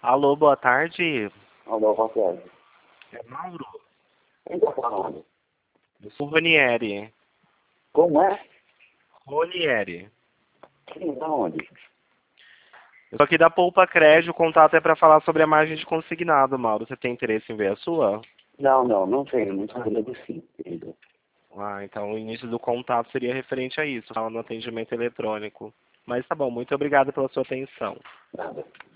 Alô, boa tarde. Alô, boa tarde. É Mauro? Quem tá falando? Eu sou Ronieri. Como é? Ronieri. Quem da onde? Eu sou aqui da Poupa Crédito, o contato é para falar sobre a margem de consignado, Mauro. Você tem interesse em ver a sua? Não tenho. Muito medo sim, querido. Ah, então o início do contato seria referente a isso, fala no atendimento eletrônico. Mas tá bom, muito obrigado pela sua atenção. Nada.